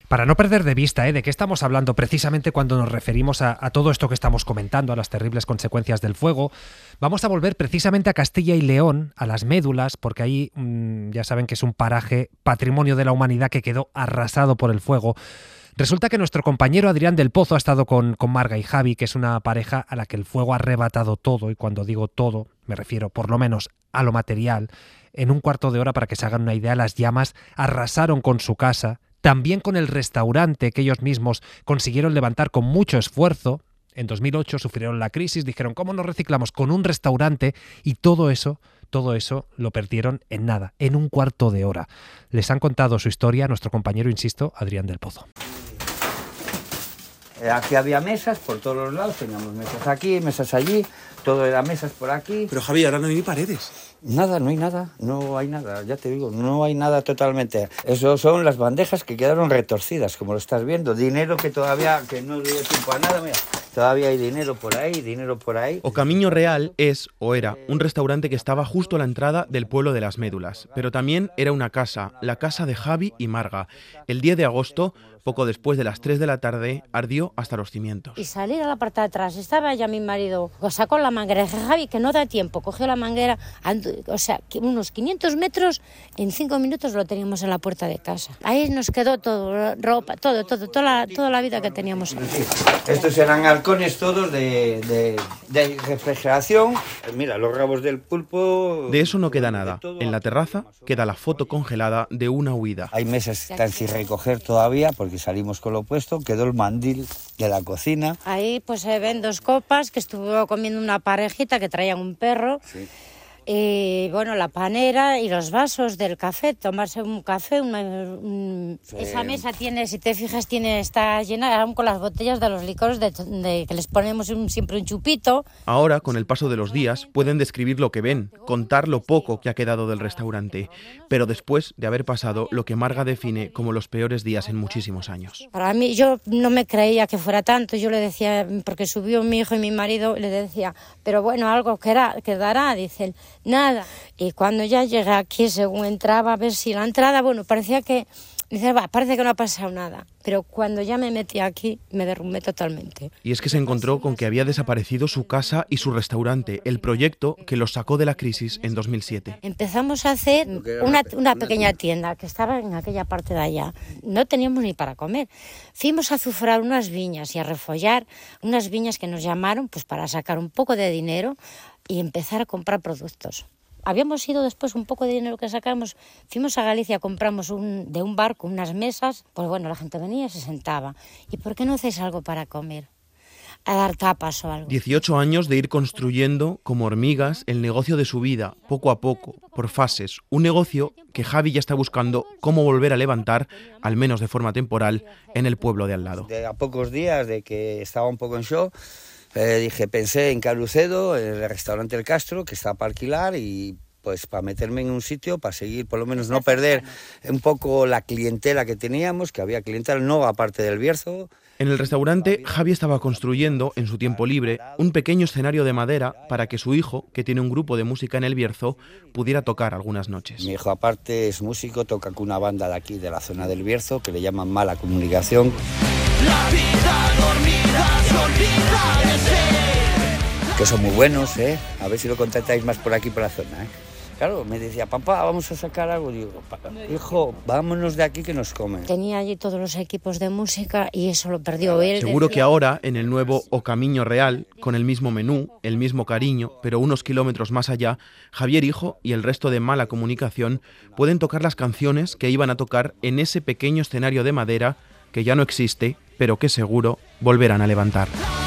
Para no perder de vista de qué estamos hablando precisamente cuando nos referimos a todo esto que estamos comentando, a las terribles consecuencias del fuego, vamos a volver precisamente a Castilla y León, a las Médulas, porque ahí ya saben que es un paraje patrimonio de la humanidad que quedó arrasado por el fuego. Resulta que nuestro compañero Adrián del Pozo ha estado con Marga y Javi, que es una pareja a la que el fuego ha arrebatado todo, y cuando digo todo, me refiero por lo menos a lo material. En un cuarto de hora, para que se hagan una idea, las llamas arrasaron con su casa, también con el restaurante que ellos mismos consiguieron levantar con mucho esfuerzo. En 2008 sufrieron la crisis, dijeron, ¿cómo nos reciclamos? Con un restaurante, y todo eso lo perdieron en nada, en un cuarto de hora. Les han contado su historia a nuestro compañero, insisto, Adrián del Pozo. Aquí había mesas por todos los lados, teníamos mesas aquí, mesas allí, todo era mesas por aquí. Pero Javi, ahora no hay ni paredes. Nada, no hay nada, ya te digo, no hay nada totalmente. Eso son las bandejas que quedaron retorcidas, como lo estás viendo. Dinero que todavía, que no dio tiempo a nada, mira. Todavía hay dinero por ahí. O Camiño Real es, o era, un restaurante que estaba justo a la entrada del pueblo de las Médulas. Pero también era una casa, la casa de Javi y Marga. El 10 de agosto, poco después de las 3 de la tarde, ardió hasta los cimientos. Y salir a la parte de atrás, estaba ya mi marido, sacó la manguera, dije, Javi, que no da tiempo, cogió la manguera, unos 500 metros, en 5 minutos lo teníamos en la puerta de casa. Ahí nos quedó todo, ropa, toda la vida que teníamos. Estos eran halcones todos de refrigeración. Mira, los rabos del pulpo. De eso no queda nada. En la terraza queda la foto congelada de una huida. Hay mesas que están sin recoger todavía porque salimos con lo puesto. Quedó el mandil de la cocina. Ahí pues se ven 2 copas que estuvo comiendo una parejita que traían un perro. Sí. Y bueno, la panera y los vasos del café, tomarse un café. Sí. Esa mesa tiene, si te fijas, está llena aún con las botellas de los licores que les ponemos siempre un chupito. Ahora, con el paso de los días, pueden describir lo que ven, contar lo poco que ha quedado del restaurante, pero después de haber pasado lo que Marga define como los peores días en muchísimos años. Para mí, yo no me creía que fuera tanto. Yo le decía, porque subió mi hijo y mi marido, le decía, pero bueno, algo quedará, dicen. Nada. Y cuando ya llegué aquí, según entraba, a ver si la entrada, bueno, parece que no ha pasado nada. Pero cuando ya me metí aquí, me derrumbé totalmente. Y es que se encontró con que había desaparecido su casa y su restaurante, el proyecto que los sacó de la crisis en 2007. Empezamos a hacer una pequeña tienda que estaba en aquella parte de allá. No teníamos ni para comer. Fuimos a azufrar unas viñas y a refollar unas viñas que nos llamaron pues para sacar un poco de dinero y empezar a comprar productos. Habíamos ido después un poco de dinero que sacamos, fuimos a Galicia, compramos de un barco unas mesas, pues bueno, la gente venía y se sentaba. ¿Y por qué no hacéis algo para comer? A dar tapas o algo. 18 años de ir construyendo, como hormigas, el negocio de su vida, poco a poco, por fases. Un negocio que Javi ya está buscando cómo volver a levantar, al menos de forma temporal, en el pueblo de al lado. A pocos días de que estaba un poco en shock, pensé en Carucedo, en el restaurante El Castro, que está para alquilar, y pues para meterme en un sitio, para seguir, por lo menos no perder un poco la clientela que teníamos, que había clientela, no aparte del Bierzo. En el restaurante, Javi estaba construyendo, en su tiempo libre, un pequeño escenario de madera para que su hijo, que tiene un grupo de música en el Bierzo, pudiera tocar algunas noches. Mi hijo, aparte, es músico, toca con una banda de aquí, de la zona del Bierzo, que le llaman Mala Comunicación. La vida dormida se olvida de ser. Que son muy buenos, a ver si lo contratáis más por aquí, por la zona, Claro, me decía, papá, vamos a sacar algo. Digo, hijo, vámonos de aquí que nos comen. Tenía allí todos los equipos de música y eso lo perdió él. Seguro que ahora, en el nuevo O Camiño Real, con el mismo menú, el mismo cariño, pero unos kilómetros más allá, Javier Hijo y el resto de Mala Comunicación pueden tocar las canciones que iban a tocar en ese pequeño escenario de madera que ya no existe, pero que seguro volverán a levantar.